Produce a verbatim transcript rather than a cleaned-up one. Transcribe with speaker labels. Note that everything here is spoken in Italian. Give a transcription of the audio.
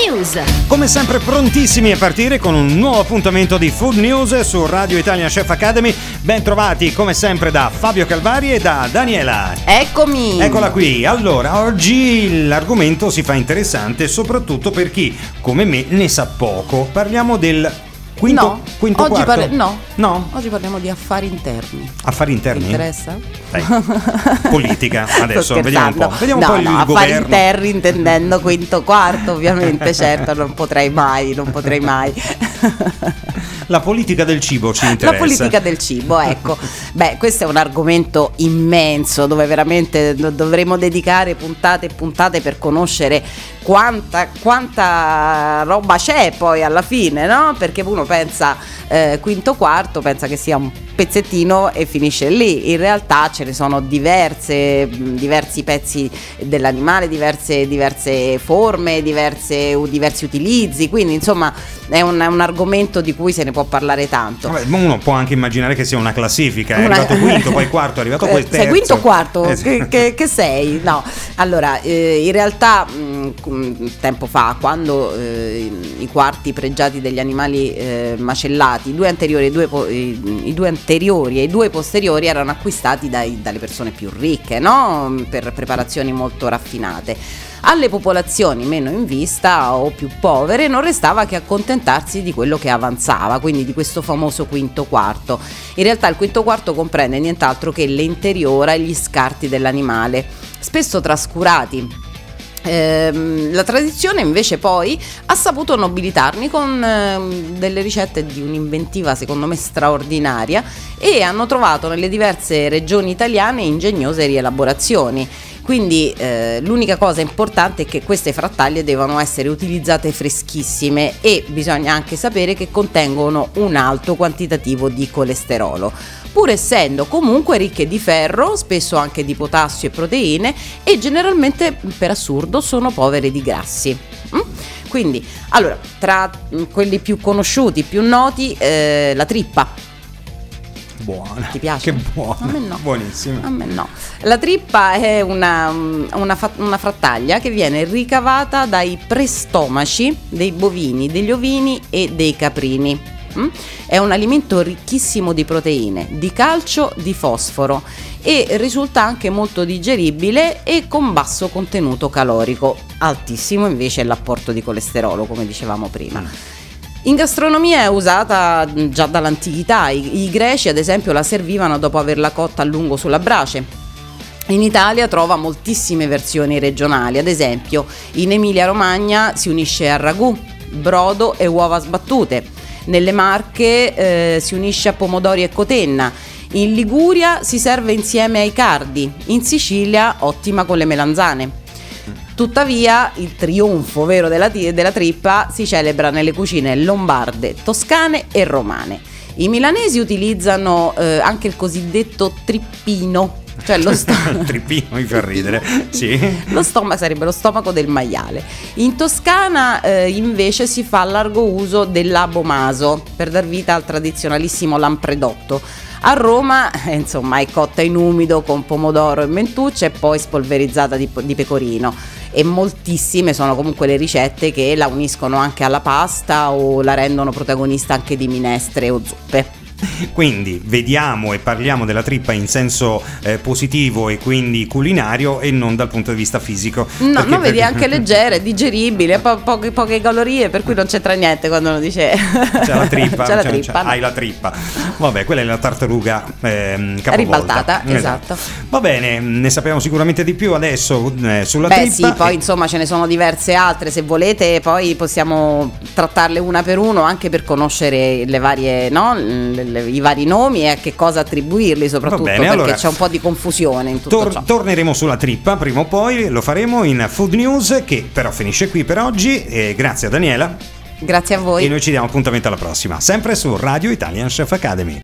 Speaker 1: News.
Speaker 2: Come sempre prontissimi a partire con un nuovo appuntamento di Food News su Radio Italian Chef Academy. Ben trovati come sempre da Fabio Calvari e da Daniela.
Speaker 3: Eccomi.
Speaker 2: Eccola qui. Allora, oggi l'argomento si fa interessante soprattutto per chi come me ne sa poco. Parliamo del quinto,
Speaker 3: no,
Speaker 2: quinto
Speaker 3: oggi
Speaker 2: quarto.
Speaker 3: parli- no.
Speaker 2: No?
Speaker 3: Oggi parliamo di affari interni.
Speaker 2: Affari interni?
Speaker 3: Ti interessa?
Speaker 2: Dai. Politica adesso,
Speaker 3: Sto
Speaker 2: vediamo un po'.
Speaker 3: scherzando.
Speaker 2: Vediamo
Speaker 3: no,
Speaker 2: un po' il
Speaker 3: no, affari
Speaker 2: governo.
Speaker 3: interni intendendo quinto quarto, ovviamente, certo, non potrei mai, non potrei mai.
Speaker 2: La politica del cibo ci interessa.
Speaker 3: La politica del cibo, ecco. Beh, questo è un argomento immenso dove veramente dovremo dedicare puntate e puntate per conoscere quanta, quanta roba c'è poi alla fine, no? Perché uno pensa eh, quinto quarto, pensa che sia un pezzettino e finisce lì. In realtà ce ne sono diverse, diversi pezzi dell'animale, diverse, diverse forme, diverse, diversi utilizzi, quindi insomma è un, è un argomento di cui se ne può parlare tanto.
Speaker 2: Vabbè, uno può anche immaginare che sia una classifica, è
Speaker 3: Una...
Speaker 2: arrivato quinto, poi quarto, è arrivato poi terzo.
Speaker 3: Sei quinto o quarto?
Speaker 2: Eh, sì.
Speaker 3: che, che, che sei? No, allora eh, in realtà mh, tempo fa, quando eh, i quarti pregiati degli animali eh, macellati, i due anteriori e i due, po- i, i due anteriori e i due posteriori erano acquistati dai, dalle persone più ricche, no? Per preparazioni molto raffinate. Alle popolazioni meno in vista o più povere non restava che accontentarsi di quello che avanzava, quindi di questo famoso quinto quarto. In realtà il quinto quarto comprende nient'altro che l'interiora e gli scarti dell'animale, spesso trascurati. Eh, la tradizione invece poi ha saputo nobilitarli con eh, delle ricette di un'inventiva secondo me straordinaria, e hanno trovato nelle diverse regioni italiane ingegnose rielaborazioni. Quindi eh, l'unica cosa importante è che queste frattaglie devono essere utilizzate freschissime, e bisogna anche sapere che contengono un alto quantitativo di colesterolo, pur essendo comunque ricche di ferro, spesso anche di potassio e proteine, e generalmente, per assurdo, sono povere di grassi. Mm? Quindi, allora, tra quelli più conosciuti, più noti, eh, la trippa.
Speaker 2: Buona.
Speaker 3: Ti piace?
Speaker 2: Che buona.
Speaker 3: A me no.
Speaker 2: Buonissima.
Speaker 3: A me no. La trippa è una, una, una frattaglia che viene ricavata dai prestomaci dei bovini, degli ovini e dei caprini. Mm? È un alimento ricchissimo di proteine, di calcio, di fosforo, e risulta anche molto digeribile e con basso contenuto calorico. Altissimo invece è l'apporto di colesterolo, come dicevamo prima. Mm. In gastronomia è usata già dall'antichità. I, i greci ad esempio la servivano dopo averla cotta a lungo sulla brace. In Italia trova moltissime versioni regionali, ad esempio in Emilia Romagna si unisce a ragù, brodo e uova sbattute, nelle Marche eh, si unisce a pomodori e cotenna, in Liguria si serve insieme ai cardi, in Sicilia ottima con le melanzane. Tuttavia il trionfo vero della, della trippa si celebra nelle cucine lombarde, toscane e romane. I milanesi utilizzano eh, anche il cosiddetto trippino, cioè lo stomaco.
Speaker 2: Il trippino mi fa ridere. Sì.
Speaker 3: Lo stomaco sarebbe lo stomaco del maiale. In Toscana eh, invece si fa largo uso dell'abomaso per dar vita al tradizionalissimo lampredotto. A Roma, eh, insomma, è cotta in umido con pomodoro e mentuccia e poi spolverizzata di, di pecorino. E moltissime sono comunque le ricette che la uniscono anche alla pasta o la rendono protagonista anche di minestre o zuppe.
Speaker 2: Quindi vediamo e parliamo della trippa in senso eh, positivo e quindi culinario, e non dal punto di vista fisico.
Speaker 3: No,
Speaker 2: perché,
Speaker 3: no, vedi,
Speaker 2: perché...
Speaker 3: anche leggera, è digeribile, po- poche, poche calorie, per cui non c'entra niente quando uno dice
Speaker 2: c'è la trippa,
Speaker 3: c'è la
Speaker 2: c'è,
Speaker 3: trippa
Speaker 2: c'è,
Speaker 3: no.
Speaker 2: hai la trippa. Vabbè, quella è la tartaruga ehm, capovolta.
Speaker 3: Ribaltata, esatto.
Speaker 2: Va bene, ne sappiamo sicuramente di più adesso eh, sulla
Speaker 3: Beh,
Speaker 2: trippa.
Speaker 3: sì, poi
Speaker 2: e...
Speaker 3: insomma ce ne sono diverse altre, se volete poi possiamo trattarle una per uno, anche per conoscere le varie, no? le, le, i vari nomi e a che cosa attribuirli, soprattutto
Speaker 2: bene,
Speaker 3: perché
Speaker 2: allora,
Speaker 3: c'è un po' di confusione in tutto
Speaker 2: tor-
Speaker 3: ciò.
Speaker 2: Torneremo sulla trippa prima o poi, lo faremo in Food News, che però finisce qui per oggi, e grazie a Daniela.
Speaker 3: Grazie a voi.
Speaker 2: E noi ci diamo appuntamento alla prossima, sempre su Radio Italian Chef Academy.